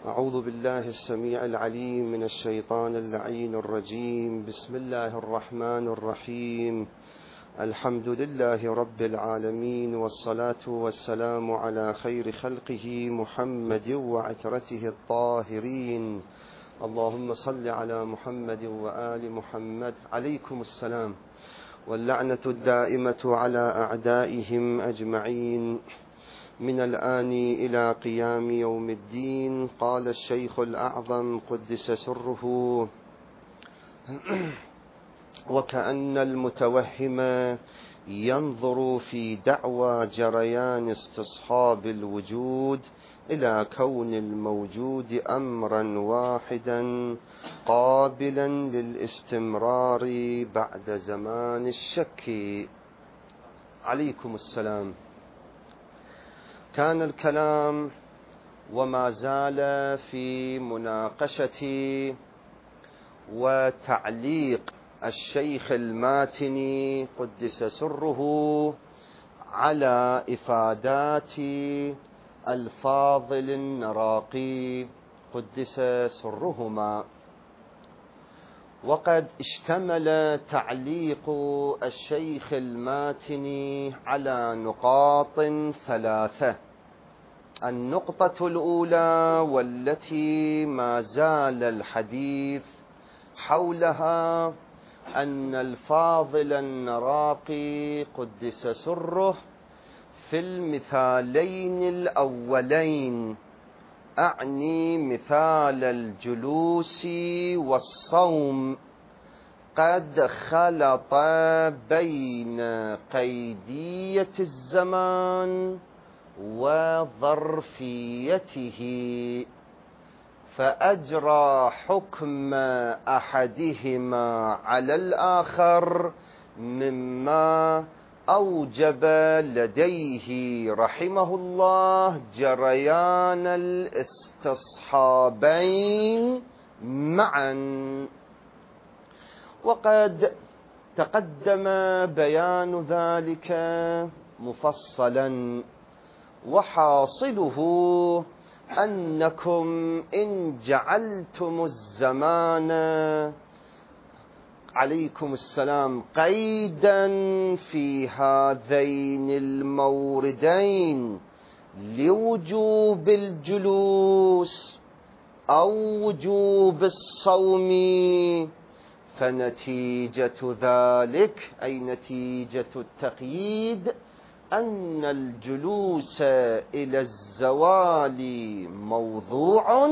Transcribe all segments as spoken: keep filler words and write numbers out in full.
أعوذ بالله السميع العليم من الشيطان اللعين الرجيم. بسم الله الرحمن الرحيم. الحمد لله رب العالمين، والصلاة والسلام على خير خلقه محمد وعترته الطاهرين. اللهم صل على محمد وآل محمد. عليكم السلام، واللعنة الدائمة على أعدائهم أجمعين من الآن إلى قيام يوم الدين. قال الشيخ الأعظم قدس سره: وكأن المتوهم ينظر في دعوى جريان استصحاب الوجود إلى كون الموجود أمرا واحدا قابلا للاستمرار بعد زمان الشك. عليكم السلام. كان الكلام وما زال في مناقشة وتعليق الشيخ الماتني قدس سره على إفادات الفاضل النراقي قدس سرهما، وقد اشتمل تعليق الشيخ الماتني على نقاط ثلاثة. النقطة الأولى، والتي ما زال الحديث حولها، أن الفاضل النراقي قدس سره في المثالين الأولين، أعني مثال الجلوس والصوم، قد خلط بين قيدية الزمان وظرفيته، فأجرى حكم أحدهما على الآخر، مما أوجب لديه رحمه الله جريان الاستصحابين معا. وقد تقدم بيان ذلك مفصلا، وحاصله أنكم إن جعلتم الزمان، عليكم السلام، قيدا في هذين الموردين لوجوب الجلوس أو وجوب الصوم، فنتيجة ذلك، أي نتيجة التقييد، أن الجلوس إلى الزوال موضوع،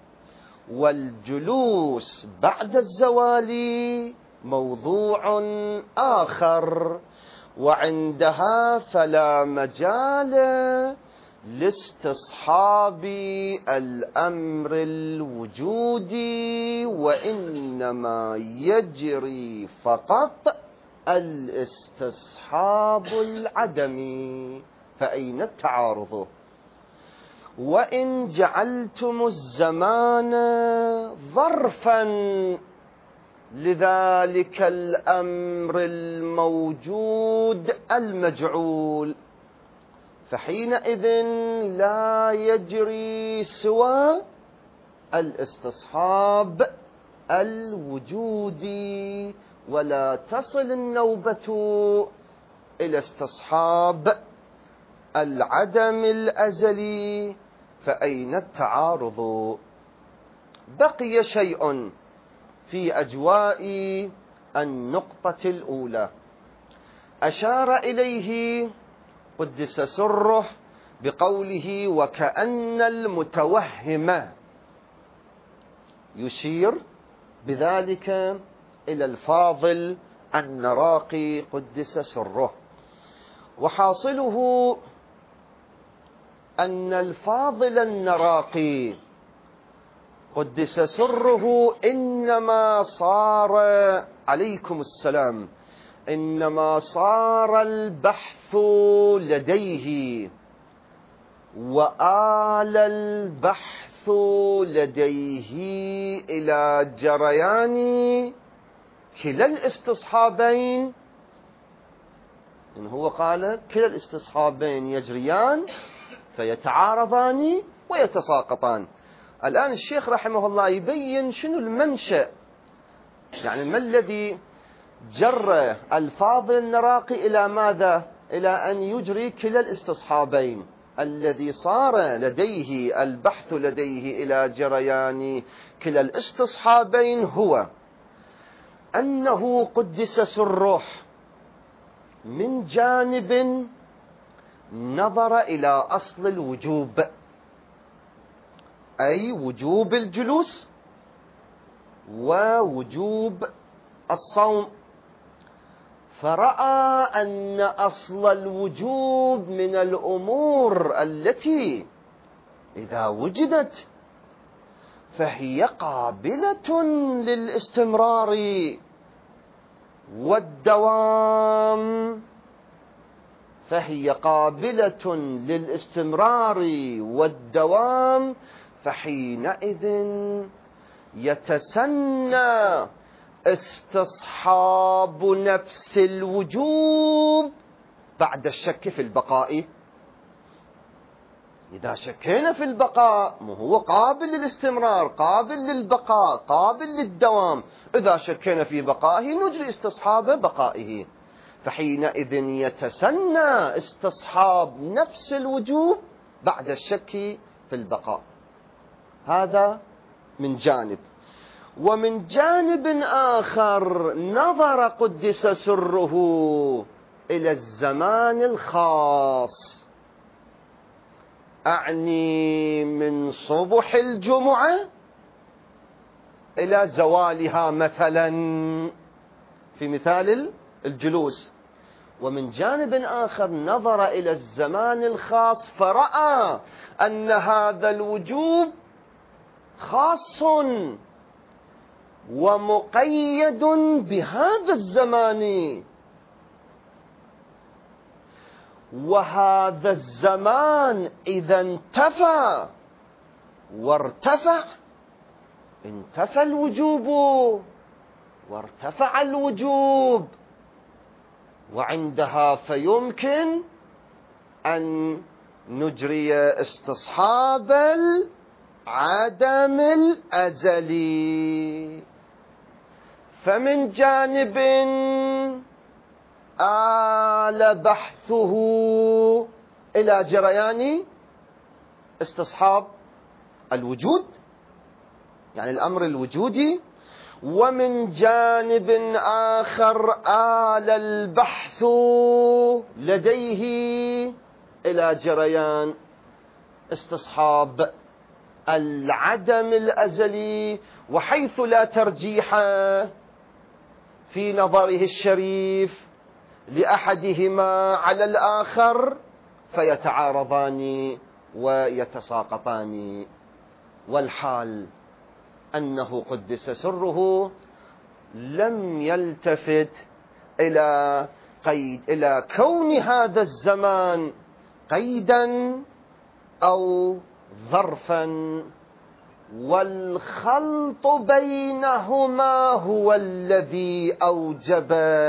والجلوس بعد الزوال موضوع آخر، وعندها فلا مجال لاستصحاب الأمر الوجودي، وإنما يجري فقط الاستصحاب العدمي. فأين التعارض؟ وإن جعلتم الزمان ظرفا لذلك الأمر الموجود المجعول، فحينئذ لا يجري سوى الاستصحاب الوجودي، ولا تصل النوبة إلى استصحاب العدم الأزلي. فأين التعارض؟ بقي شيء في أجواء النقطة الأولى، أشار إليه قدس سره بقوله: وكأن المتوهم، يشير بذلك إلى الفاضل النراقي قدس سره. وحاصله أن الفاضل النراقي قدس سره إنما صار، عليكم السلام، إنما صار البحث لديه وآل البحث لديه إلى جريان كلا الاستصحابين. إن هو قال كلا الاستصحابين يجريان فيتعارضان ويتساقطان. الآن الشيخ رحمه الله يبين شنو المنشأ، يعني ما الذي جر الفاضل النراقي إلى ماذا؟ إلى أن يجري كلا الاستصحابين. الذي صار لديه البحث لديه إلى جريان كلا الاستصحابين هو أنه قدس سره من جانب نظر إلى أصل الوجوب، أي وجوب الجلوس ووجوب الصوم، فرأى أن أصل الوجوب من الأمور التي إذا وجدت فهي قابلة للاستمرار والدوام، فهي قابلة للاستمرار والدوام، فحينئذ يتسنى استصحاب نفس الوجوب بعد الشك في البقاء. إذا شكينا في البقاء هو قابل للاستمرار، قابل للبقاء، قابل للدوام، إذا شكينا في بقائه نجري استصحاب بقائه، فحينئذ يتسنى استصحاب نفس الوجوب بعد الشك في البقاء. هذا من جانب. ومن جانب آخر نظر قدس سره إلى الزمان الخاص، أعني من صبح الجمعة إلى زوالها مثلا في مثال الجلوس. ومن جانب آخر نظر إلى الزمان الخاص فرأى أن هذا الوجوب خاص ومقيد بهذا الزمان، وهذا الزمان إذا انتفى وارتفع انتفى الوجوب وارتفع الوجوب، وعندها فيمكن أن نجري استصحاب العدم الأزلي. فمن جانب آل بحثه إلى جريان استصحاب الوجود، يعني الأمر الوجودي، ومن جانب آخر آل البحث لديه إلى جريان استصحاب العدم الأزلي، وحيث لا ترجيح في نظره الشريف لأحدهما على الآخر فيتعارضان ويتساقطان. والحال أنه قدس سره لم يلتفت إلى قيد إلى كون هذا الزمان قيدا أو ظرفا، والخلط بينهما هو الذي أوجب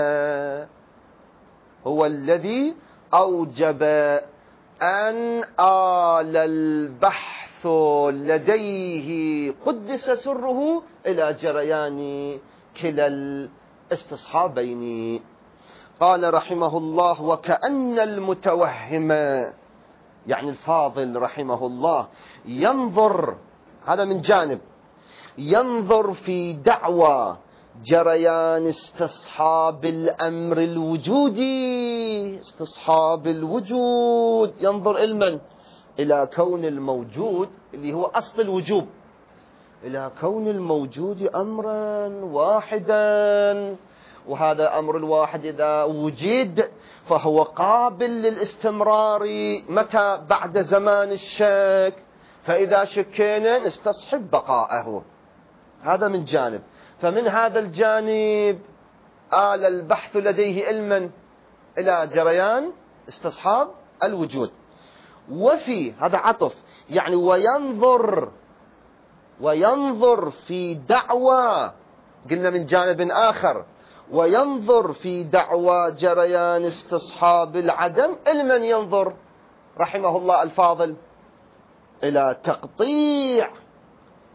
هو الذي أوجب أن آل البحث لديه قدس سره إلى جريان كلا الاستصحابين. قال رحمه الله: وكأن المتوهم، يعني الفاضل رحمه الله، ينظر، هذا من جانب، ينظر في دعوى جريان استصحاب الأمر الوجودي، استصحاب الوجود، ينظر إلى إلى كون الموجود اللي هو أصل الوجوب، إلى كون الموجود أمرا واحدا، وهذا أمر الواحد إذا وجد فهو قابل للاستمرار متى؟ بعد زمان الشك، فإذا شكينا نستصحب بقاءه. هذا من جانب. فمن هذا الجانب آل البحث لديه علما إلى جريان استصحاب الوجود. وفي هذا عطف، يعني وينظر وينظر في دعوى، قلنا من جانب آخر، وينظر في دعوى جريان استصحاب العدم علما ينظر رحمه الله الفاضل إلى تقطيع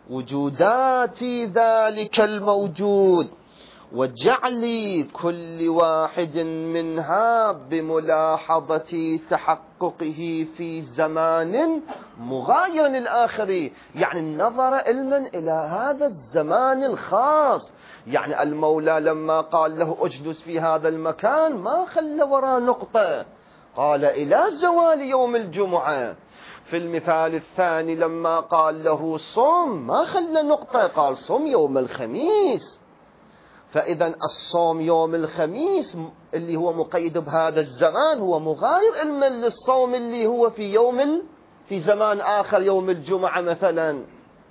وجودات ذلك الموجود وجعل كل واحد منها بملاحظة تحققه في زمان مغاير للآخر. يعني النظر علما إلى هذا الزمان الخاص. يعني المولى لما قال له اجلس في هذا المكان ما خلى وراء نقطة، قال إلى زوال يوم الجمعة. في المثال الثاني لما قال له صوم ما خلى نقطة، قال صوم يوم الخميس. فإذا الصوم يوم الخميس اللي هو مقيد بهذا الزمان هو مغاير علما للصوم اللي هو في يوم ال... في زمان آخر يوم الجمعة مثلا.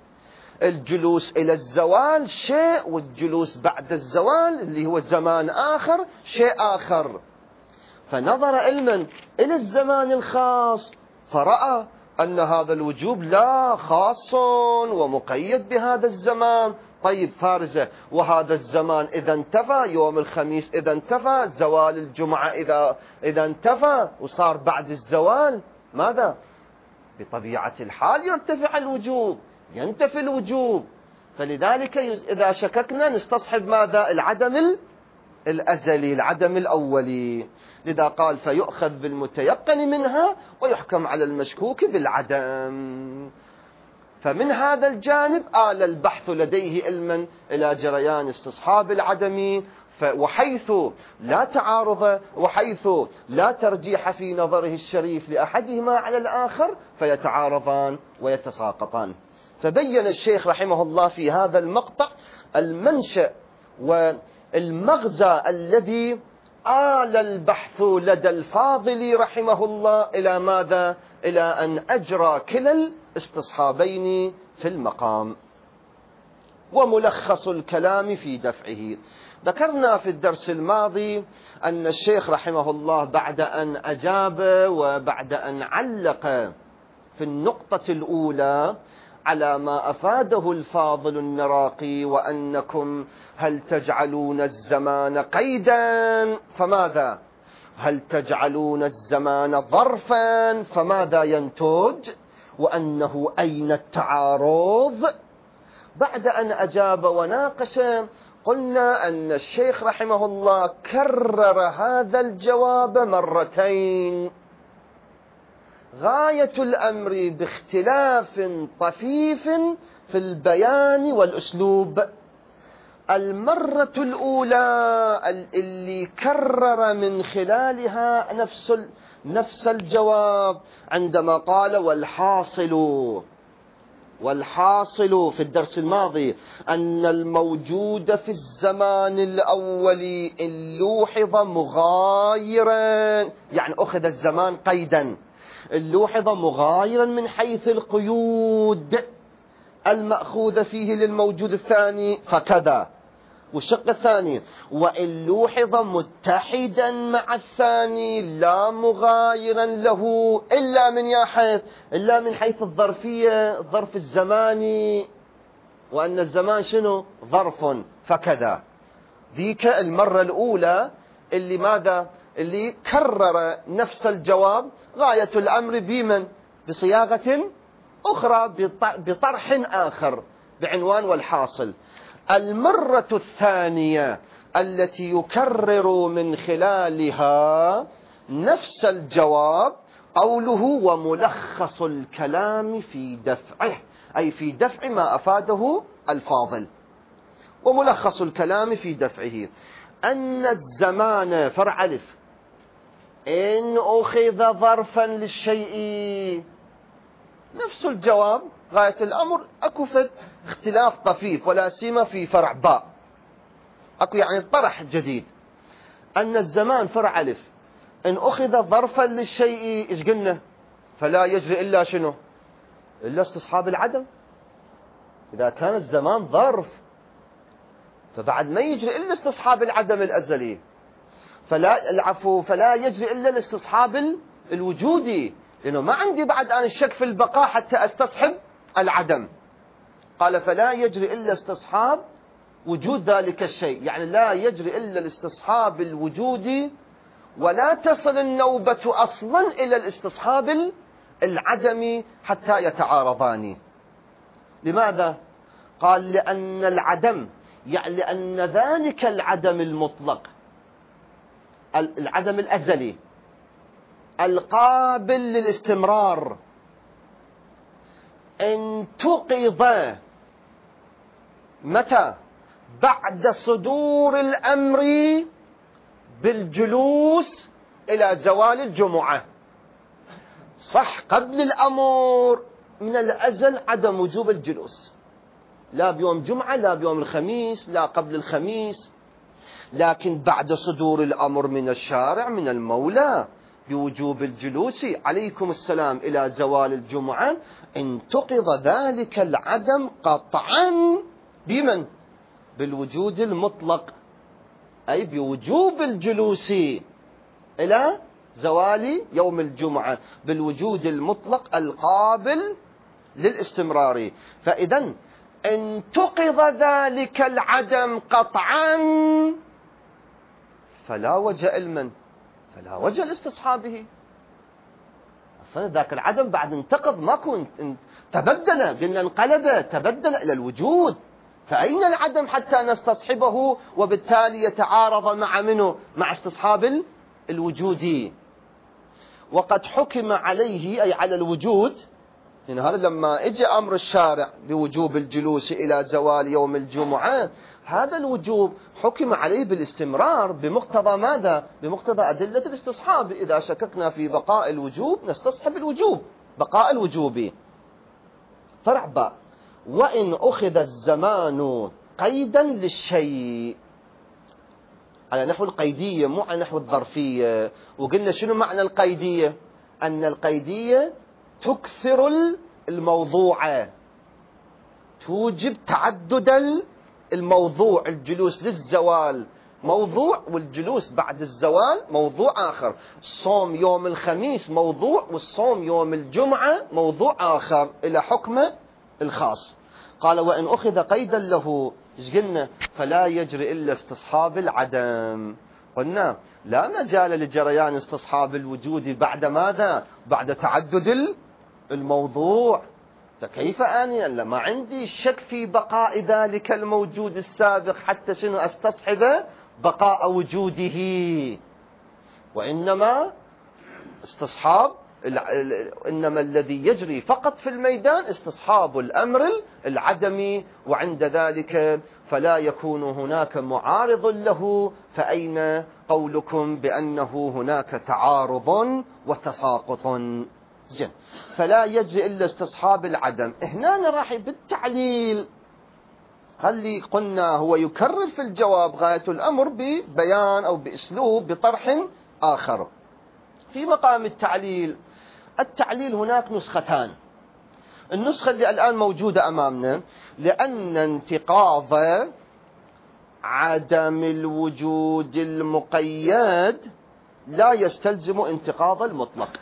الجلوس إلى الزوال شيء، والجلوس بعد الزوال اللي هو زمان آخر شيء آخر. فنظر علما إلى الزمان الخاص فرأى أن هذا الوجوب لا خاص ومقيد بهذا الزمان. طيب فارزة، وهذا الزمان إذا انتفى، يوم الخميس إذا انتفى، زوال الجمعة إذا, إذا انتفى وصار بعد الزوال ماذا؟ بطبيعة الحال يرتفع الوجوب، ينتفي الوجوب. فلذلك إذا شككنا نستصحب ماذا؟ العدم الأزلي، العدم الأولي. لذا قال فيؤخذ بالمتيقن منها ويحكم على المشكوك بالعدم. فمن هذا الجانب آل البحث لديه علما إلى جريان استصحاب العدم، وحيث لا تعارض وحيث لا ترجيح في نظره الشريف لأحدهما على الآخر فيتعارضان ويتساقطان. فبين الشيخ رحمه الله في هذا المقطع المنشأ والمغزى الذي آل البحث لدى الفاضل رحمه الله إلى ماذا؟ إلى أن أجرى كلا الاستصحابين في المقام. وملخص الكلام في دفعه. ذكرنا في الدرس الماضي أن الشيخ رحمه الله بعد أن أجاب وبعد أن علق في النقطة الأولى على ما أفاده الفاضل النراقي، وأنكم هل تجعلون الزمان قيدا فماذا؟ هل تجعلون الزمان ظرفا فماذا ينتج؟ وأنه أين التعارض؟ بعد أن أجاب وناقش قلنا أن الشيخ رحمه الله كرر هذا الجواب مرتين، غاية الأمر باختلاف طفيف في البيان والأسلوب. المرة الأولى اللي كرر من خلالها نفس نفس الجواب عندما قال والحاصل والحاصل في الدرس الماضي أن الموجود في الزمان الأول إن لوحظ مغايرا، يعني أخذ الزمان قيدا، اللوحظ مغايرا من حيث القيود المأخوذ فيه للموجود الثاني فكذا. والشق الثاني وإن لوحظ متحدا مع الثاني لا مغايرا له إلا من حيث إلا من حيث الظرفية، الظرف الزماني، وأن الزمان شنو؟ ظرف فكذا. ذيك المرة الأولى اللي ماذا؟ اللي كرر نفس الجواب غاية الأمر بمن؟ بصياغة أخرى، بطرح آخر بعنوان والحاصل. المرة الثانية التي يكرر من خلالها نفس الجواب قوله وملخص الكلام في دفعه، أي في دفع ما أفاده الفاضل. وملخص الكلام في دفعه أن الزمان فرع ألف إن أخذ ظرفا للشيء، نفس الجواب غاية الأمر. أكو فد اختلاف طفيف ولا سيما في فرع باء، أكو يعني طرح جديد. أن الزمان فرع ألف إن أخذ ظرفا للشيء إيش قلنا؟ فلا يجري إلا شنو؟ إلا استصحاب العدم. إذا كان الزمان ظرف فبعد ما يجري إلا استصحاب العدم الأزلي، فلا العفو فلا يجري إلا الاستصحاب الوجودي، لأنه ما عندي بعد أنا الشك في البقاء حتى أستصحب العدم. قال فلا يجري إلا استصحاب وجود ذلك الشيء، يعني لا يجري إلا الاستصحاب الوجودي، ولا تصل النوبة أصلا إلى الاستصحاب العدمي حتى يتعارضان. لماذا؟ قال لأن العدم، يعني لأن ذلك العدم المطلق، العدم الأزلي القابل للاستمرار، انتقض متى؟ بعد صدور الأمر بالجلوس إلى زوال الجمعة. صح، قبل الأمر من الأزل عدم وجوب الجلوس، لا بيوم جمعة لا بيوم الخميس لا قبل الخميس، لكن بعد صدور الأمر من الشارع من المولى بوجوب الجلوس عليكم السلام إلى زوال الجمعة، انتقض ذلك العدم قطعا بمن؟ بالوجود المطلق، أي بوجوب الجلوس إلى زوال يوم الجمعة بالوجود المطلق القابل للاستمرار. فإذا انتقض ذلك العدم قطعا، فلا وجه لمن؟ فلا وجه لاستصحابه. أصلا ذاك العدم بعد انتقض ماكو، تبدل، قلنا انقلب تبدل إلى الوجود، فأين العدم حتى نستصحبه وبالتالي يتعارض مع منه؟ مع استصحاب الوجود. وقد حكم عليه أي على الوجود، يعني هذا لما اجى أمر الشارع بوجوب الجلوس إلى زوال يوم الجمعة، هذا الوجوب حكم عليه بالاستمرار بمقتضى ماذا؟ بمقتضى أدلة الاستصحاب. إذا شككنا في بقاء الوجوب نستصحب الوجوب، بقاء الوجوب. فرع باء: وإن أخذ الزمان قيدا للشيء، على نحو القيدية مو على نحو الظرفية. وقلنا شنو معنى القيدية؟ أن القيدية تكثر الموضوع، توجب تعدد الموضوع، الجلوس للزوال موضوع والجلوس بعد الزوال موضوع آخر، الصوم يوم الخميس موضوع والصوم يوم الجمعة موضوع آخر إلى حكمه الخاص. قال: وإن أخذ قيدا له، إيش قلنا؟ فلا يجري إلا استصحاب العدم. قلنا لا مجال لجريان استصحاب الوجود بعد ماذا؟ بعد تعدد الموضوع. فكيف أني لما عندي شك في بقاء ذلك الموجود السابق حتى شنو استصحب بقاء وجوده؟ وإنما استصحاب إنما الذي يجري فقط في الميدان استصحاب الأمر العدمي، وعند ذلك فلا يكون هناك معارض له. فأين قولكم بأنه هناك تعارض وتساقط؟ زين، فلا يجري إلا استصحاب العدم. هنا راح بالتعليل، اللي قلنا هو يكرر في الجواب غاية الأمر ببيان أو بأسلوب بطرح آخر. في مقام التعليل، التعليل هناك نسختان. النسخة اللي الآن موجودة أمامنا: لأن انتقاض عدم الوجود المقيد لا يستلزم انتقاض المطلق.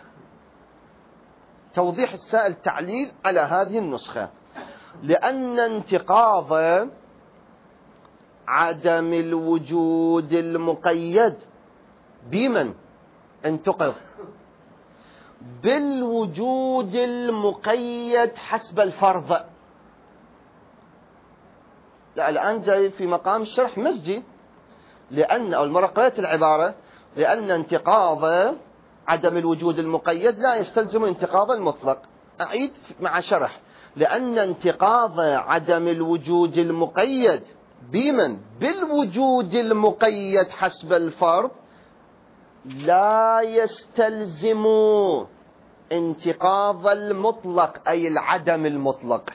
توضيح السائل تعليل على هذه النسخة: لأن انتقاض عدم الوجود المقيد بمن انتقض؟ بالوجود المقيد حسب الفرض. لا، الآن جاي في مقام الشرح مزجي. لأن أو المرة قرأت العبارة: لأن انتقاض عدم الوجود المقيد لا يستلزم انتقاض المطلق. أعيد مع شرح: لأن انتقاض عدم الوجود المقيد بمن؟ بالوجود المقيد حسب الفرض لا يستلزم انتقاض المطلق، أي العدم المطلق.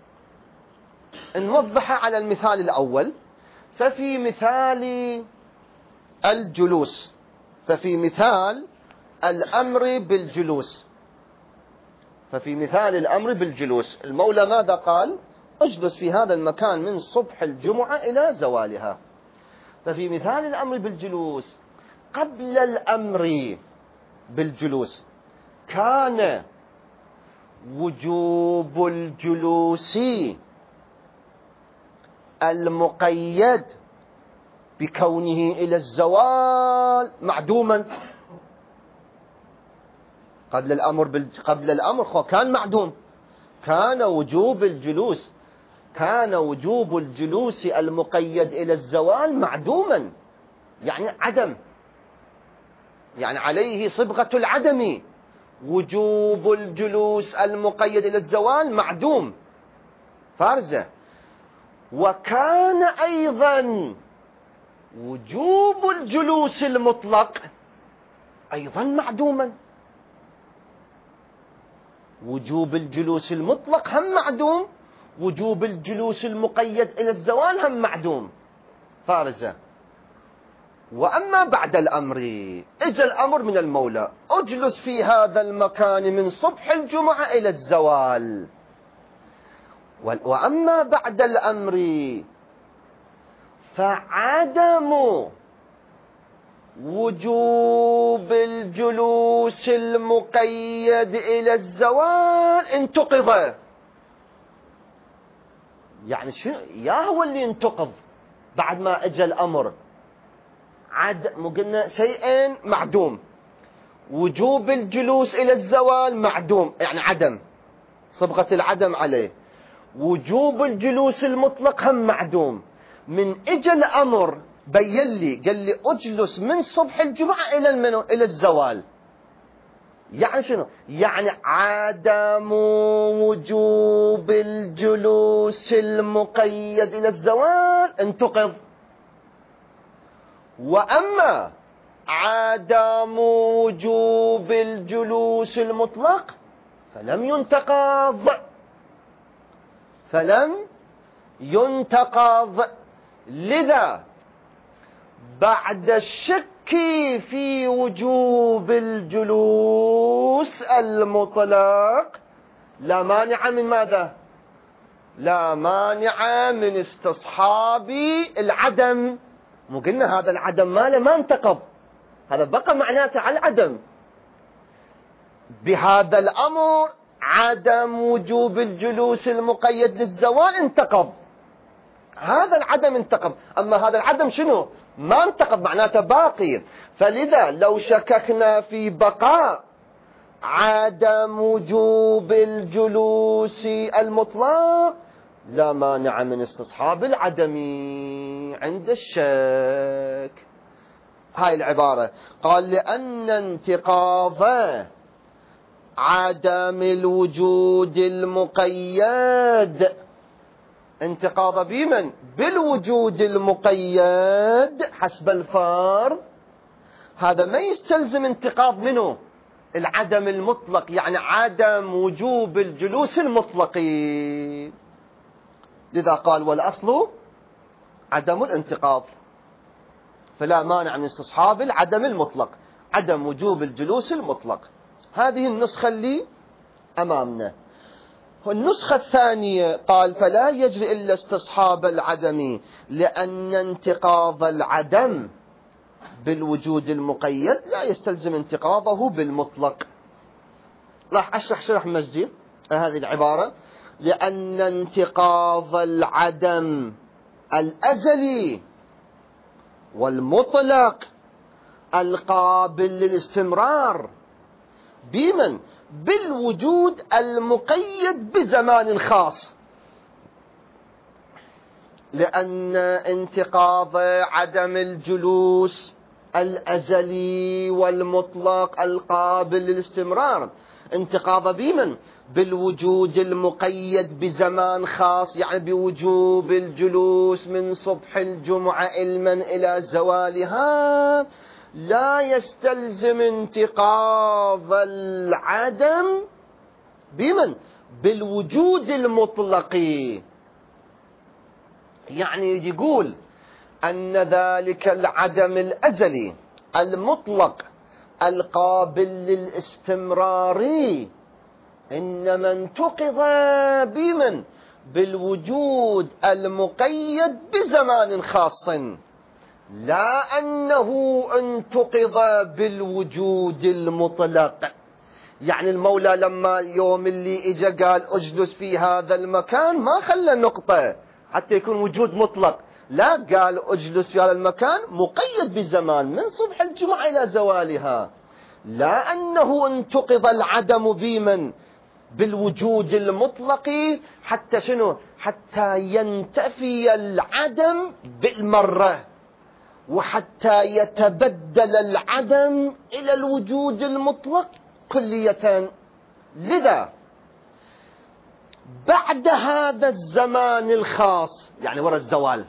نوضح على المثال الأول. ففي مثال الجلوس، ففي مثال الأمر بالجلوس ففي مثال الأمر بالجلوس المولى ماذا قال؟ اجلس في هذا المكان من صبح الجمعة إلى زوالها. ففي مثال الأمر بالجلوس قبل الأمر بالجلوس كان وجوب الجلوس المقيد بكونه إلى الزوال معدوما. قبل الأمر بال... قبل الأمر كان معدوم، كان وجوب الجلوس كان وجوب الجلوس المقيد إلى الزوال معدوما، يعني عدم، يعني عليه صبغة العدم. وجوب الجلوس المقيد إلى الزوال معدوم فارزة. وكان أيضا وجوب الجلوس المطلق أيضا معدوما. وجوب الجلوس المطلق هم معدوم، وجوب الجلوس المقيد إلى الزوال هم معدوم فارزة. وأما بعد الأمر، إجا الأمر من المولى: أجلس في هذا المكان من صبح الجمعة إلى الزوال. وأما بعد الأمر فعدم وجوب الجلوس المقيد إلى الزوال انتقض. يعني شو يا هو اللي انتقض بعد ما اجى الامر؟ عد قلنا شيئين معدوم، وجوب الجلوس الى الزوال معدوم يعني عدم، صبغة العدم عليه. وجوب الجلوس المطلق هم معدوم. من اجى الامر بين لي قال لي اجلس من صبح الجمعة الى المنو الى الزوال. يعني شنو؟ يعني عدم وجوب الجلوس المقيد إلى الزوال انتقض. وأما عدم وجوب الجلوس المطلق فلم ينتقض، فلم ينتقض. لذا بعد الشك في وجوب الجلوس المطلق لا مانع من ماذا؟ لا مانع من استصحاب العدم. مو قلنا هذا العدم ماله ما انتقض، هذا بقى معناته على العدم. بهذا الأمر عدم وجوب الجلوس المقيد للزوال انتقض، هذا العدم انتقض. أما هذا العدم شنو؟ ما انتقض، معناته باقي. فلذا لو شككنا في بقاء عدم وجوب الجلوس المطلق لا مانع من استصحاب العدم عند الشك. هاي العبارة قال: لأن انتقاض عدم الوجود المقيد، انتقاض بمن؟ بالوجود المقيد حسب الفرض، هذا ما يستلزم انتقاض منه العدم المطلق، يعني عدم وجوب الجلوس المطلق. لذا قال: والأصل عدم الانتقاض، فلا مانع من استصحاب العدم المطلق، عدم وجوب الجلوس المطلق. هذه النسخة اللي أمامنا. والنسخة الثانية قال: فلا يجري إلا استصحاب العدم، لأن انتقاض العدم بالوجود المقيد لا يستلزم انتقاضه بالمطلق. راح أشرح شرح مجدي هذه العبارة: لأن انتقاض العدم الأزلي والمطلق القابل للاستمرار بمن؟ بالوجود المقيد بزمان خاص. لأن انتقاض عدم الجلوس الأزلي والمطلق القابل للاستمرار انتقاض بمن؟ بالوجود المقيد بزمان خاص، يعني بوجوب الجلوس من صبح الجمعة علما إلى زوالها، لا يستلزم انتقاض العدم بمن؟ بالوجود المطلق. يعني يقول أن ذلك العدم الأزلي المطلق القابل للاستمرار إنما انتقض بمن؟ بالوجود المقيد بزمان خاص، لا أنه انتقض بالوجود المطلق. يعني المولى لما يوم اللي إجا قال أجلس في هذا المكان ما خلى نقطة حتى يكون وجود مطلق، لا، قال أجلس في هذا المكان مقيد بالزمان من صبح الجمعة إلى زوالها، لا أنه انتقض العدم بمن؟ بالوجود المطلق، حتى شنو؟ حتى ينتفي العدم بالمرة، وحتى يتبدل العدم إلى الوجود المطلق كلية. لذا بعد هذا الزمان الخاص، يعني وراء الزوال،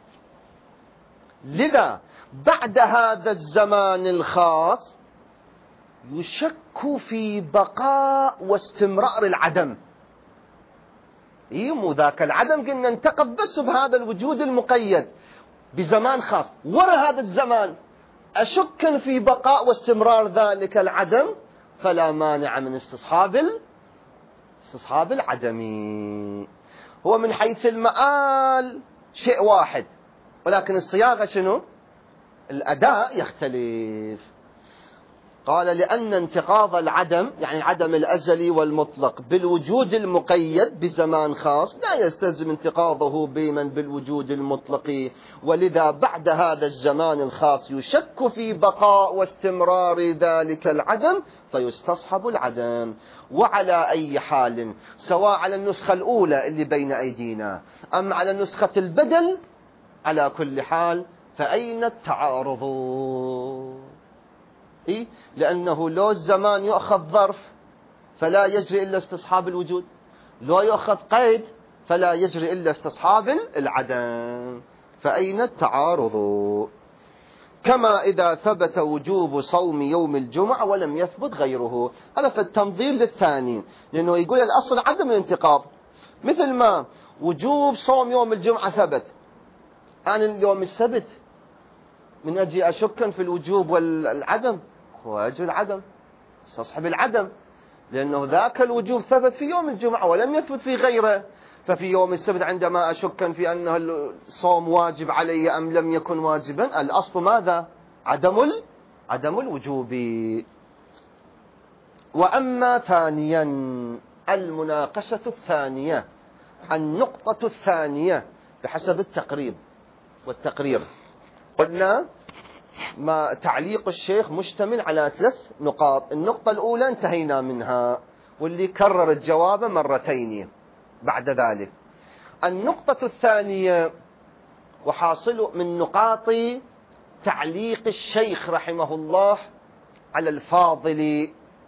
لذا بعد هذا الزمان الخاص يشك في بقاء واستمرار العدم. إيه مو ذاك العدم قلنا انتقف بس بهذا الوجود المقيد بزمان خاص، وراء هذا الزمان أشك في بقاء واستمرار ذلك العدم، فلا مانع من استصحاب استصحاب العدمي. هو من حيث المآل شيء واحد، ولكن الصياغة شنو؟ الأداء يختلف. قال لأن انتقاض العدم، يعني العدم الأزلي والمطلق، بالوجود المقيد بزمان خاص لا يستلزم انتقاضه بمن بالوجود المطلق، ولذا بعد هذا الزمان الخاص يشك في بقاء واستمرار ذلك العدم فيستصحب العدم. وعلى أي حال، سواء على النسخة الأولى اللي بين أيدينا أم على نسخة البدل، على كل حال فأين التعارض؟ إيه؟ لأنه لو الزمان يؤخذ ظرف فلا يجري إلا استصحاب الوجود، لو يؤخذ قيد فلا يجري إلا استصحاب العدم، فأين التعارض؟ كما إذا ثبت وجوب صوم يوم الجمعة ولم يثبت غيره. هذا في التنظير للثاني، لأنه يقول الأصل عدم الانتقاض، مثل ما وجوب صوم يوم الجمعة ثبت، أنا اليوم السبت من أجي أشك في الوجوب والعدم، هو أجل العدم، استصحب العدم، لأنه ذاك الوجوب ثبت في يوم الجمعة ولم يثبت في غيره. ففي يوم السبت عندما أشك في أن الصوم واجب علي أم لم يكن واجبا، الأصل ماذا؟ عدم عدم الوجوب. وأما ثانيا المناقشة الثانية، النقطة الثانية بحسب التقريب والتقرير، قلنا ما تعليق الشيخ مشتمل على ثلاث نقاط. النقطة الأولى انتهينا منها، واللي كرر الجواب مرتين بعد ذلك. النقطة الثانية وحاصل من نقاط تعليق الشيخ رحمه الله على الفاضل،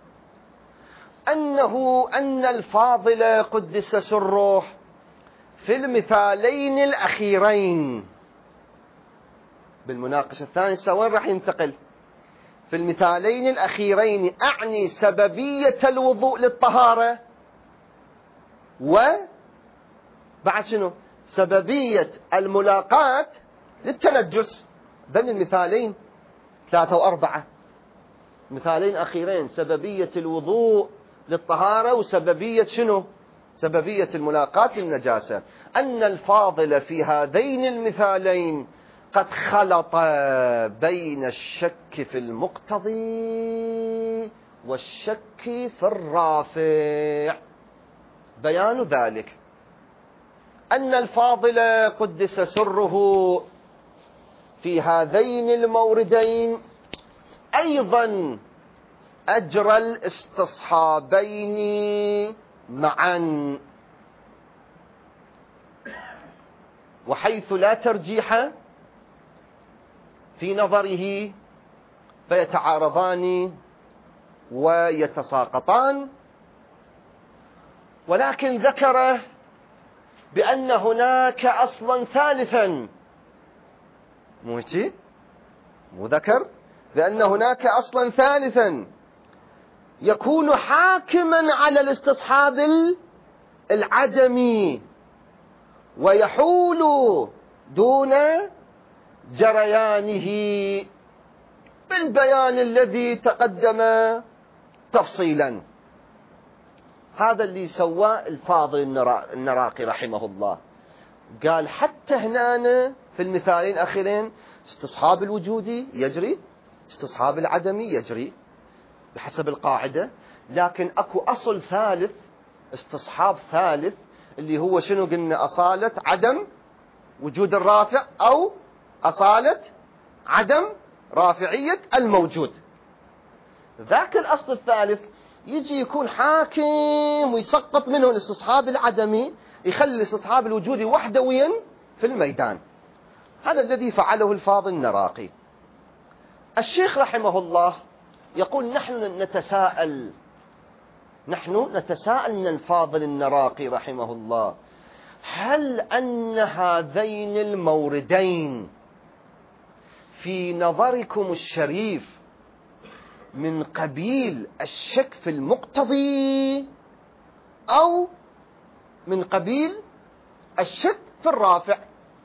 أنه أن الفاضل قدس سره في المثالين الأخيرين، بالمناقشة الثانية وين راح ينتقل؟ في المثالين الأخيرين، أعني سببية الوضوء للطهارة، وبعد شنو؟ سببية الملاقاة للتنجس. بين المثالين ثلاثة وأربعة مثالين أخيرين، سببية الوضوء للطهارة وسببية شنو؟ سببية الملاقاة للنجاسة. أن الفاضل في هذين المثالين قد خلط بين الشك في المقتضي والشك في الرافع. بيان ذلك أن الفاضل قدس سره في هذين الموردين أيضا أجرى الاستصحابين معا، وحيث لا ترجيح في نظره فيتعارضان ويتساقطان، ولكن ذكر بأن هناك أصلا ثالثا، مو هيك؟ مو ذكر بأن هناك أصلا ثالثا يكون حاكما على الاستصحاب العدمي ويحول دون جريانه بالبيان الذي تقدم تفصيلا. هذا اللي سواه الفاضل النراقي رحمه الله، قال حتى هنا في المثالين الأخيرين استصحاب الوجودي يجري، استصحاب العدمي يجري بحسب القاعدة، لكن أكو أصل ثالث، استصحاب ثالث، اللي هو شنو قلنا؟ أصالة عدم وجود الرافع أو أصالة عدم رافعية الموجود. ذاك الأصل الثالث يجي يكون حاكم ويسقط منه الاستصحاب العدمي، يخلي الاستصحاب الوجودي وحدويا في الميدان. هذا الذي فعله الفاضل النراقي. الشيخ رحمه الله يقول نحن نتساءل نحن نتساءل من الفاضل النراقي رحمه الله، هل أن هذين الموردين في نظركم الشريف من قبيل الشك في المقتضي أو من قبيل الشك في الرافع؟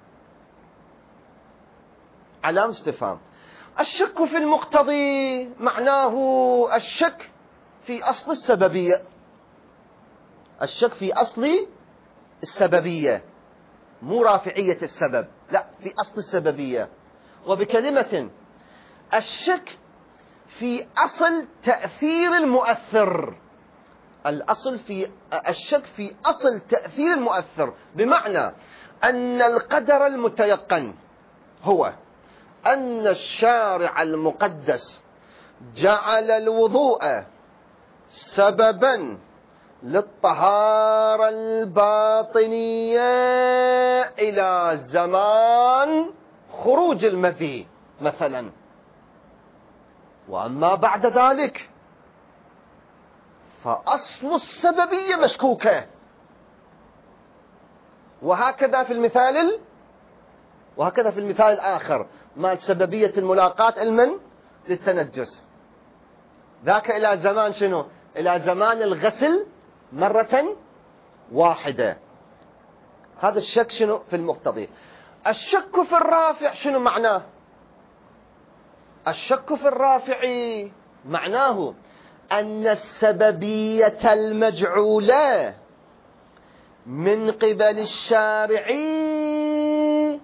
علامة استفهام. الشك في المقتضي معناه الشك في أصل السببية، الشك في أصل السببية، مو رافعية السبب، لا، في أصل السببية. وبكلمة الشك في أصل تأثير المؤثر، الأصل في الشك في أصل تأثير المؤثر، بمعنى أن القدر المتيقن هو أن الشارع المقدس جعل الوضوء سببا للطهارة الباطنية إلى زمان خروج المذي مثلا، وأما بعد ذلك فأصل السببية مشكوكة. وهكذا في المثال وهكذا في المثال الآخر مال سببية الملاقاة علما للتنجس، ذاك إلى زمان شنو؟ إلى زمان الغسل مرة واحدة. هذا الشك شنو في المقتضي. الشك في الرافع شنو معناه؟ الشك في الرافع معناه أن السببية المجعولة من قبل الشارعي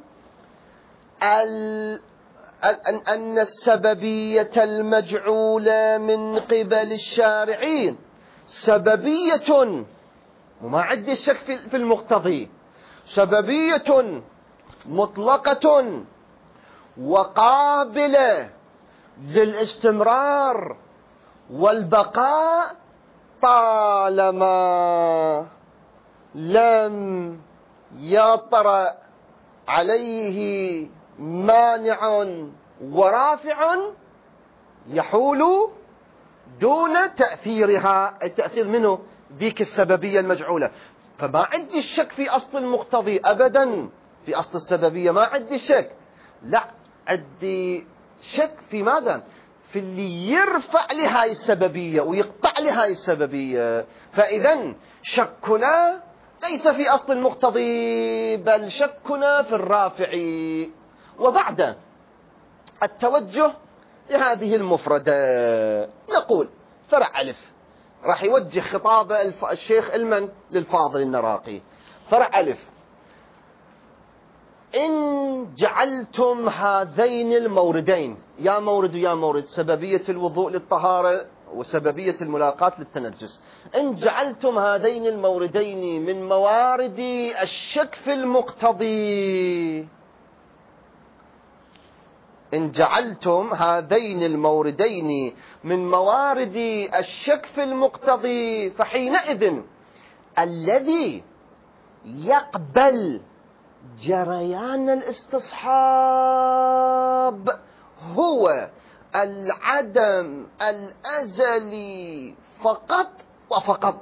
أن السببية المجعولة من قبل الشارعين سببية، وما عندي الشك في المقتضي، سببية مطلقة وقابلة للاستمرار والبقاء طالما لم يطرأ عليه مانع ورافع يحول دون تأثيرها، التأثير منه ذيك السببية المجعولة. فما عندي الشك في أصل المقتضي أبدا، في أصل السببية ما عندي شك، لا، عندي شك في ماذا؟ في اللي يرفع لهاي السببية ويقطع لهاي السببية. فإذا شكنا ليس في أصل المقتضي بل شكنا في الرافع. وبعد التوجه لهذه المفردة نقول فرع ألف راح يوجه خطاب الشيخ المن للفاضل النراقي. فرع ألف: إن جعلتم هذين الموردين، يا مورد ويا مورد، سببية الوضوء للطهارة وسببية الملاقاة للتنجس، إن جعلتم هذين الموردين من موارد الشك في المقتضي، إن جعلتم هذين الموردين من موارد الشك في المقتضي، فحينئذ الذي يقبل جريان الاستصحاب هو العدم الأزلي فقط وفقط،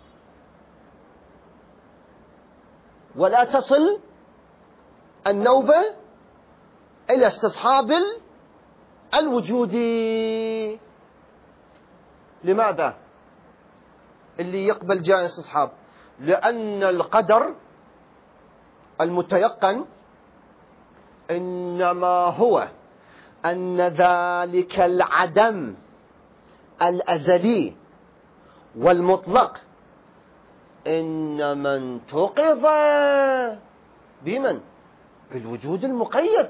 ولا تصل النوبة إلى استصحاب الوجودي. لماذا اللي يقبل جريان الاستصحاب؟ لأن القدر المتيقن إنما هو أن ذلك العدم الأزلي والمطلق إنما انتقض بمن؟ بالوجود المقيد،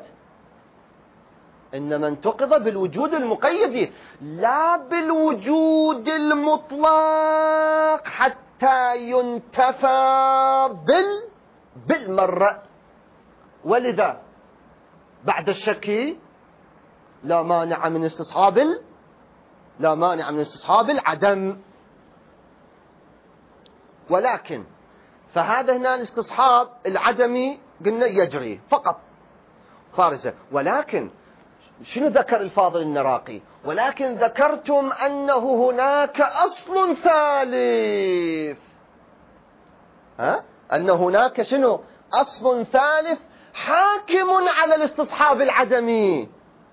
إنما انتقض بالوجود المقيد لا بالوجود المطلق حتى ينتفى بال بالمرة. ولذا بعد الشك لا مانع من استصحاب لا مانع من استصحاب العدم. ولكن فهذا هنا الاستصحاب العدمي قلنا يجري فقط فارسة. ولكن شنو ذكر الفاضل النراقي؟ ولكن ذكرتم أنه هناك أصل ثالث. ها؟ أن هناك شنو؟ أصل ثالث حاكم على الاستصحاب العدمي.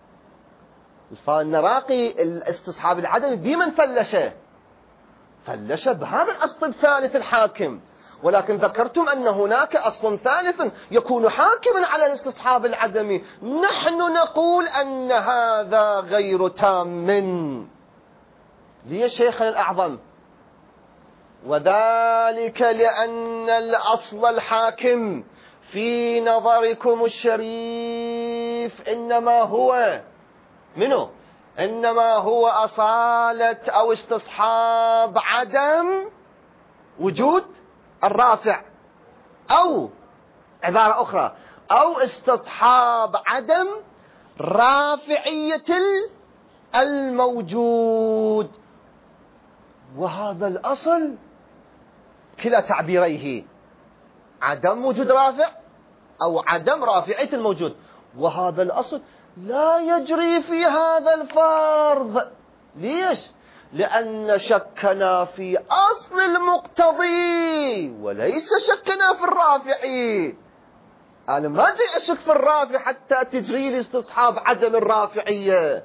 فالنراقي الاستصحاب العدمي بمن فلشه؟ فلشه بهذا الأصل الثالث الحاكم. ولكن ذكرتم أن هناك أصل ثالث يكون حاكما على الاستصحاب العدمي. نحن نقول أن هذا غير تام. ليه شيخنا الأعظم؟ وذلك لأن الأصل الحاكم في نظركم الشريف إنما هو منه؟ إنما هو أصالة أو استصحاب عدم وجود الرافع، أو عبارة أخرى أو استصحاب عدم رافعية الموجود. وهذا الأصل كلا تعبيريه عدم وجود رافع أو عدم رافعية الموجود، وهذا الأصل لا يجري في هذا الفرض. ليش؟ لأن شكنا في أصل المقتضي وليس شكنا في الرافعي. أنا ما جاي أشك في الرافع حتى تجري لي استصحاب عدم الرافعية.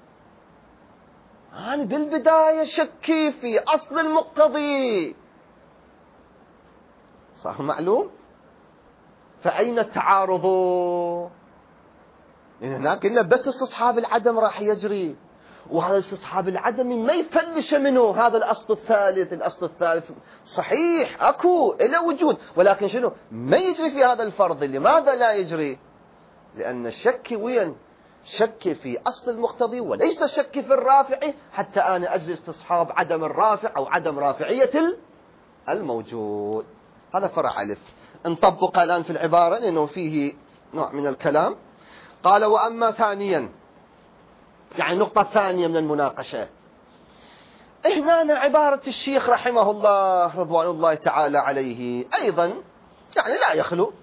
أنا بالبداية شكي في أصل المقتضي. صح معلوم؟ فأين التعارض؟ يعني هناك قلنا بس استصحاب العدم راح يجري، وهذا الاستصحاب العدمي ما يفلش منه هذا الأصل الثالث. الأصل الثالث صحيح أكو إلى وجود، ولكن شنو؟ ما يجري في هذا الفرض. لماذا لا يجري؟ لأن الشك وين؟ شك في أصل المقتضي وليس شك في الرافع، حتى أنا أجري استصحاب عدم الرافع أو عدم رافعية الموجود. هذا فرع ألف. نطبق الآن في العبارة لأنه فيه نوع من الكلام. قال وأما ثانيا، يعني نقطة ثانية من المناقشة. هنا عبارة الشيخ رحمه الله رضوان الله تعالى عليه أيضا يعني لا يخلو.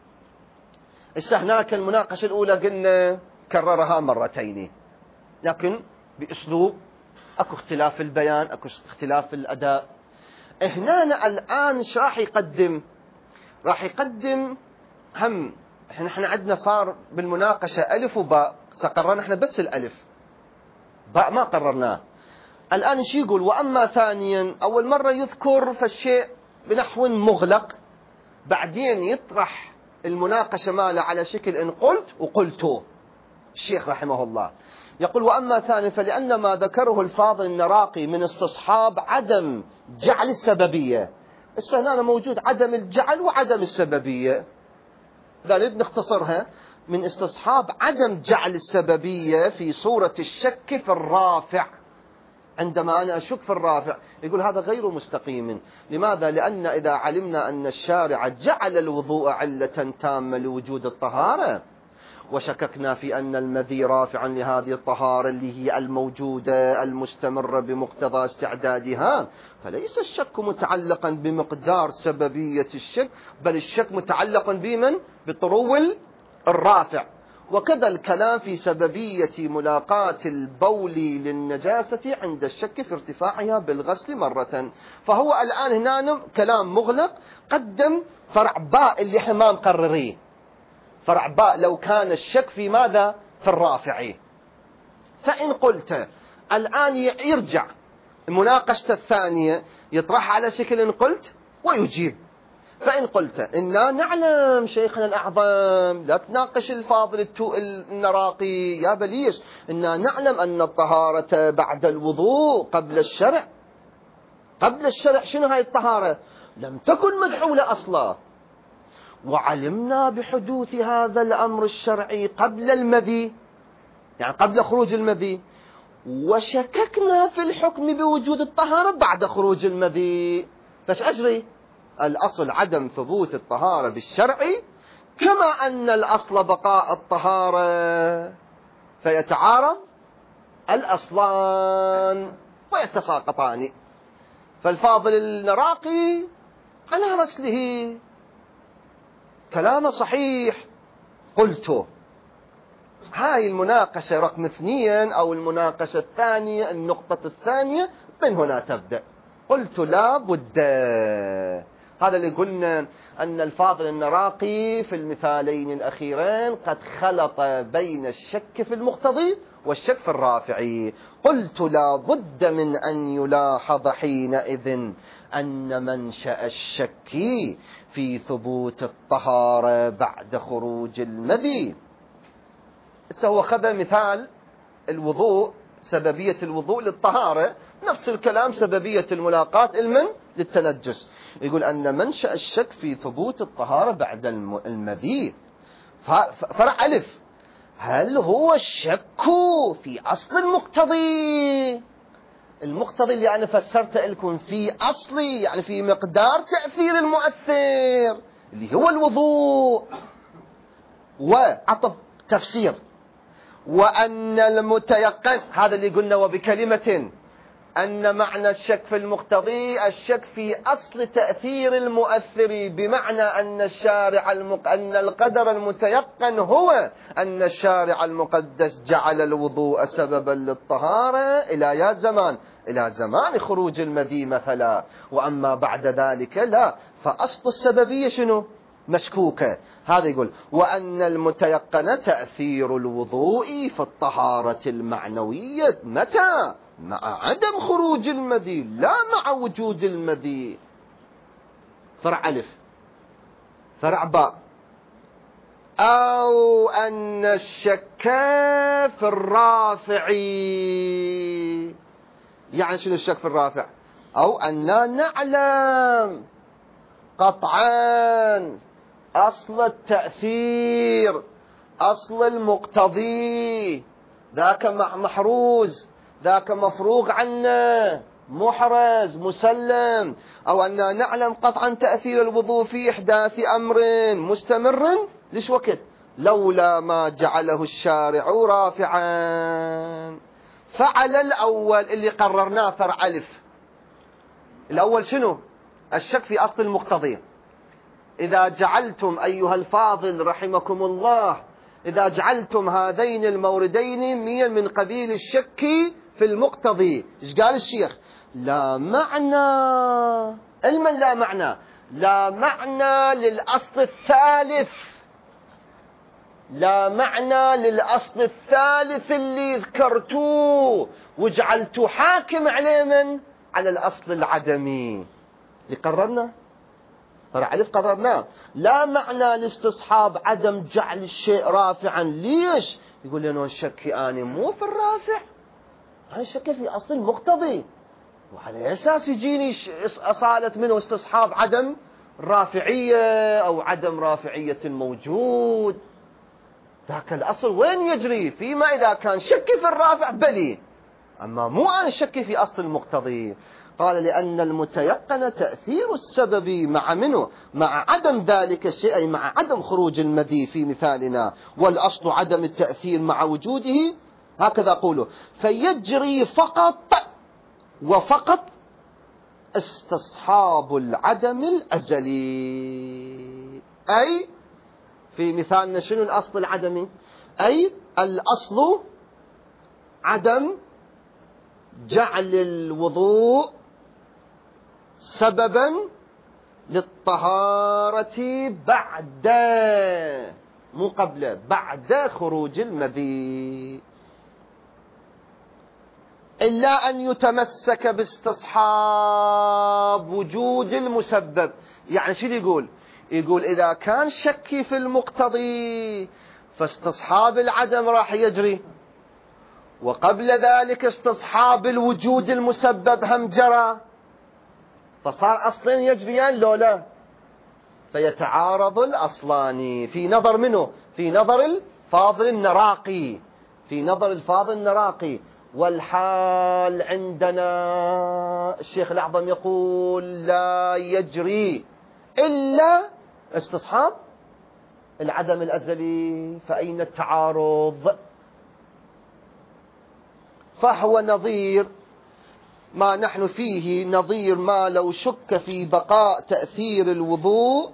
هناك المناقشة الأولى قلنا كررها مرتين، لكن بأسلوب أكو اختلاف البيان، أكو اختلاف الأداء. هنا الآن ايش راح يقدم؟ راح يقدم هم احنا احنا عندنا صار بالمناقشة ألف وباء، قررنا احنا بس الألف، باء ما قررناه. الآن ايش يقول؟ وأما ثانيا، أول مرة يذكر فالشيء بنحو مغلق، بعدين يطرح المناقشة ماله على شكل إن قلت وقلته. الشيخ رحمه الله يقول وأما ثانيا فلأن ما ذكره الفاضل النراقي من استصحاب عدم جعل السببية. هنا موجود عدم الجعل وعدم السببية، نريد نختصرها من استصحاب عدم جعل السببية في صورة الشك في الرافع. عندما أنا أشك في الرافع يقول هذا غير مستقيم. لماذا؟ لأن إذا علمنا أن الشارع جعل الوضوء علة تامة لوجود الطهارة، وشككنا في أن المذي رافعا لهذه الطهارة اللي هي الموجودة المستمرة بمقتضى استعدادها، فليس الشك متعلقا بمقدار سببية الشك، بل الشك متعلقا بمن؟ بطرو الرافع. وكذا الكلام في سببية ملاقاة البول للنجاسة عند الشك في ارتفاعها بالغسل مرة. فهو الآن هنا كلام مغلق، قدم فرع باء اللي احنا ما مقرريه، فرع باء لو كان الشك في ماذا؟ في الرافع. فإن قلت الآن يرجع المناقشة الثانية يطرح على شكل إن قلت ويجيب. فإن قلت إنا نعلم شيخنا الأعظم، لا تناقش الفاضل النراقي يا بليش، إنا نعلم أن الطهارة بعد الوضوء قبل الشرع. قبل الشرع شنو هاي الطهارة؟ لم تكن مدحولة أصلا، وعلمنا بحدوث هذا الأمر الشرعي قبل المذي، يعني قبل خروج المذي، وشككنا في الحكم بوجود الطهارة بعد خروج المذي. فاش أجري؟ الأصل عدم ثبوت الطهارة بالشرع، كما أن الأصل بقاء الطهارة، فيتعارض الأصلان ويتساقطان. فالفاضل النراقي على رسله، كلامه صحيح. قلت هاي المناقشة رقم اثنين أو المناقشة الثانية، النقطة الثانية من هنا تبدأ. قلت لا بد، هذا اللي قلنا أن الفاضل النراقي في المثالين الأخيرين قد خلط بين الشك في المقتضي والشك في الرافعي. قلت لا بد من أن يلاحظ حينئذ أن منشأ الشك في ثبوت الطهارة بعد خروج المذي. هو خذ مثال الوضوء، سببية الوضوء للطهارة، نفس الكلام سببية الملاقاة المن للتنجس. يقول أن منشأ الشك في ثبوت الطهارة بعد المذي. فرع ألف، هل هو الشك في أصل المقتضي؟ المقتضي اللي أنا فسرت لكم في أصلي، يعني في مقدار تأثير المؤثر اللي هو الوضوء، وعطف تفسير. وأن المتيقن، هذا اللي قلنا وبكلمة، أن معنى الشك في المقتضي الشك في أصل تأثير المؤثر، بمعنى أن الشارع المق... أن القدر المتيقن هو أن الشارع المقدس جعل الوضوء سببا للطهارة إلى يا زمان، إلى زمان خروج المذي مثلا. وأما بعد ذلك لا، فأصل السببية شنو؟ مشكوكة. هذا يقول وأن المتيقن تأثير الوضوء في الطهارة المعنوية متى؟ مع عدم خروج المذي، لا مع وجود المذي. فرع ألف. فرع باء، أو أن الشك في الرافع. يعني شنو الشك في الرافع؟ أو أننا نعلم قطعا أصل التأثير، أصل المقتضي، ذاك محروز، ذاك مفروغ عنه، محرز مسلم. أو أننا نعلم قطعا تأثير الوضوء في إحداث أمر مستمر ليش وقت لولا ما جعله الشارع رافعا. فعل الأول اللي قررناه فرع ألف. الأول شنو؟ الشك في أصل المقتضي. إذا جعلتم أيها الفاضل رحمكم الله، إذا جعلتم هذين الموردين ميا من قبيل الشك في المقتضي، إيش قال الشيخ؟ لا معنى، علما لا معنى، لا معنى للأصل الثالث، لا معنى للأصل الثالث اللي ذكرتوه وجعلتوا حاكم عليه من؟ على الأصل العدمي اللي قررنا. فرع ألف قررناه. لا معنى لاستصحاب عدم جعل الشيء رافعا. ليش؟ يقول لنا الشك أنا مو في الرافع، أنا شك في أصل المقتضي، وعلى أساس يجيني أصالة منه استصحاب عدم رافعية أو عدم رافعية موجود. ذاك الأصل وين يجري؟ فيما إذا كان شك في الرافع بلي، أما مو أنا شك في أصل المقتضي. قال لأن المتيقن تأثير السبب مع منه، مع عدم ذلك الشيء، أي مع عدم خروج المذي في مثالنا، والأصل عدم التأثير مع وجوده. هكذا أقوله. فيجري فقط وفقط استصحاب العدم الأزلي. أي في مثالنا شنو الأصل العدمي؟ أي الأصل عدم جعل الوضوء سببا للطهارة بعد، مو قبل، بعد خروج المذي، إلا أن يتمسك باستصحاب وجود المسبب. يعني شو يقول؟ يقول إذا كان شكي في المقتضي فاستصحاب العدم راح يجري، وقبل ذلك استصحاب الوجود المسبب هم جرى، فصار أصلين يجريان لو لا، فيتعارض الأصلان في نظر منه، في نظر الفاضل النراقي، في نظر الفاضل النراقي. والحال عندنا الشيخ الأعظم يقول لا يجري إلا استصحاب العدم الأزلي. فأين التعارض؟ فهو نظير ما نحن فيه نظير ما لو شك في بقاء تأثير الوضوء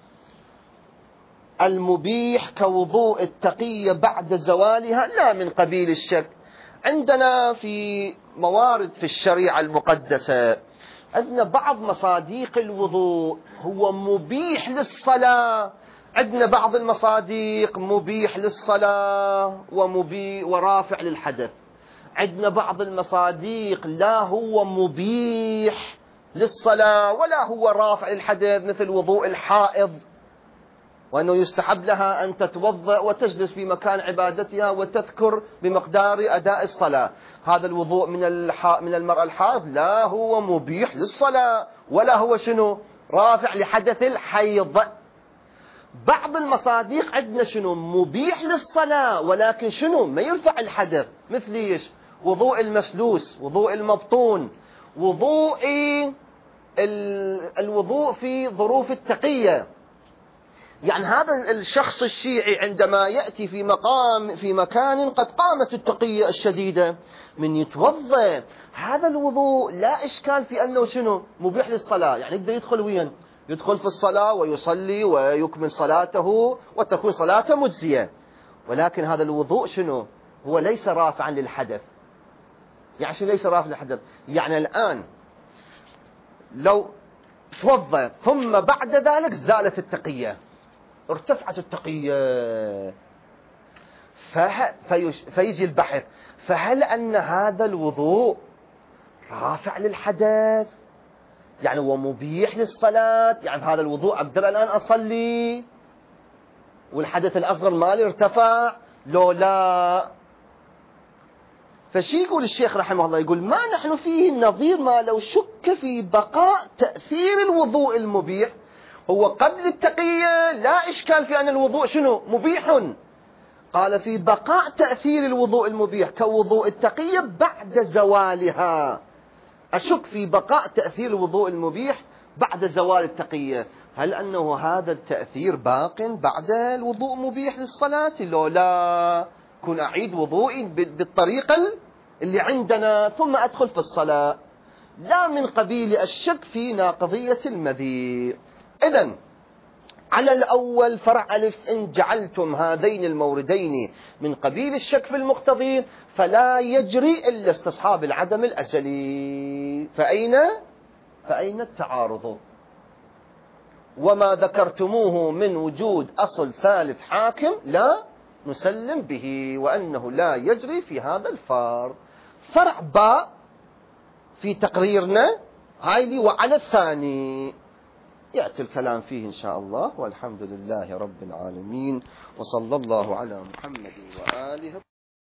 المبيح كوضوء التقية بعد زوالها، لا من قبيل الشك. عندنا في موارد في الشريعة المقدسة عندنا بعض مصاديق الوضوء هو مبيح للصلاة، عندنا بعض المصاديق مبيح للصلاة ومبيح ورافع للحدث، عندنا بعض المصاديق لا هو مبيح للصلاة ولا هو رافع للحدث، مثل وضوء الحائض، وأنه يستحب لها أن تتوضأ وتجلس في مكان عبادتها وتذكر بمقدار أداء الصلاة. هذا الوضوء من الح... من المرأة الحائض لا هو مبيح للصلاة ولا هو شنو رافع لحدث الحيض. بعض المصاديق عندنا شنو مبيح للصلاة ولكن شنو ما يرفع الحدث، مثل ايش؟ وضوء المسلوس، وضوء المبطون، وضوء ال... الوضوء في ظروف التقية. يعني هذا الشخص الشيعي عندما يأتي في مقام في مكان قد قامت التقية الشديدة من يتوضأ، هذا الوضوء لا إشكال في أنه شنو مبيح للصلاة، يعني يقدر يدخل وين؟ يدخل في الصلاة ويصلي ويكمل صلاته وتكون صلاته مجزية، ولكن هذا الوضوء شنو هو ليس رافعا للحدث. يعني شنو ليس رافعا للحدث؟ يعني الآن لو توضأ ثم بعد ذلك زالت التقية، ارتفعت التقية، فيجي البحث فهل أن هذا الوضوء رافع للحدث؟ يعني هو مبيح للصلاة؟ يعني هذا الوضوء أقدر الآن أصلي والحدث الأصغر مالي ارتفع؟ لو لا. فشي يقول الشيخ رحمه الله؟ يقول ما نحن فيه النظير ما لو شك في بقاء تأثير الوضوء المبيح. هو قبل التقية لا إشكال في أن الوضوء شنو مبيح، قال في بقاء تأثير الوضوء المبيح كوضوء التقية بعد زوالها. أشك في بقاء تأثير الوضوء المبيح بعد زوال التقية، هل أنه هذا التأثير باق بعد الوضوء مبيح للصلاة؟ لو لا كن أعيد وضوئي بالطريقة اللي عندنا ثم أدخل في الصلاة، لا من قبيل الشك في ناقضية المذي. إذن على الأول فرع ألف إن جعلتم هذين الموردين من قبيل الشك في المقتضين فلا يجري إلا استصحاب العدم الأزلي. فأين فأين التعارض؟ وما ذكرتموه من وجود أصل ثالث حاكم لا نسلم به، وأنه لا يجري في هذا الفرع. فرع باء في تقريرنا هاي وعلى الثاني يأتي الكلام فيه إن شاء الله، والحمد لله رب العالمين، وصلى الله على محمد وآله.